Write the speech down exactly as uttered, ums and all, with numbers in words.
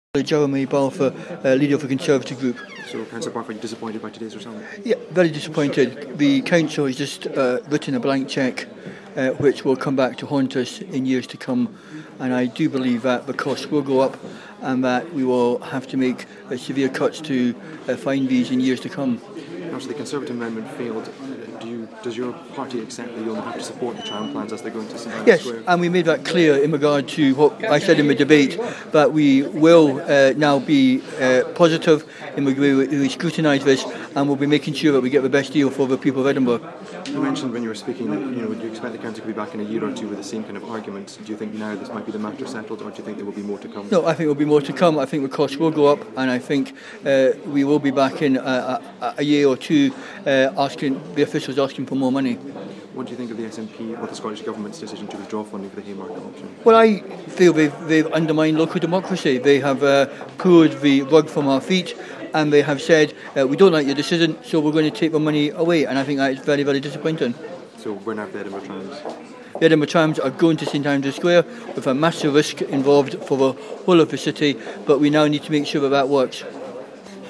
Jeremy Balfour, uh, leader of the Conservative group. So, Councillor Balfour, are you disappointed by today's result? Yeah, very disappointed. The council has just uh, written a blank cheque uh, which will come back to haunt us in years to come, and I do believe that the costs will go up and that we will have to make uh, severe cuts to uh, fine fees in years to come. After the Conservative amendment failed, do you, does your party accept that you'll have to support the tram plans as they go into St Andrews Yes, Square? and we made that clear in regard to what I said in the debate, that we will uh, now be uh, positive in the way we scrutinise this, and we'll be making sure that we get the best deal for the people of Edinburgh. You mentioned when you were speaking that you know you expect the council to be back in a year or two with the same kind of arguments. Do you think now this might be the matter settled, or do you think there will be more to come? No, I think there will be more to come. I think the costs will go up, and I think uh, we will be back in a, a, a year or two uh, asking the officials asking for more money. What do you think of the S N P or the Scottish Government's decision to withdraw funding for the Haymarket option? Well, I feel they've, they've undermined local democracy. They have uh, pulled the rug from our feet, and they have said, uh, we don't like your decision, so we're going to take the money away. And I think that is very, very disappointing. So we're now the Edinburgh Trams? The Edinburgh Trams are going to St Andrews Square with a massive risk involved for the whole of the city, but we now need to make sure that that works.